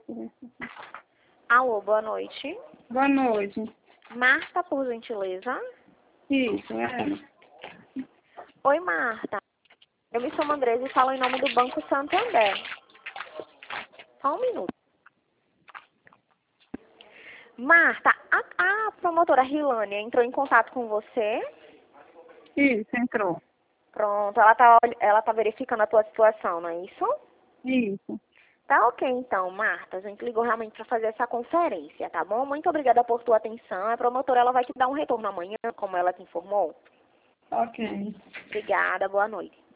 Alô, boa noite. Boa noite. Marta, por gentileza. Isso, é. Oi, Marta. Eu me chamo Andresa e falo em nome do Banco Santander. Só um minuto. Marta, a promotora Rilânia entrou em contato com você? Isso, entrou. Pronto, ela tá verificando a tua situação, não é isso? Isso. Tá ok, então, Marta. A gente ligou realmente para fazer essa conferência, tá bom? Muito obrigada por tua atenção. A promotora ela vai te dar um retorno amanhã, como ela te informou. Ok. Obrigada, boa noite.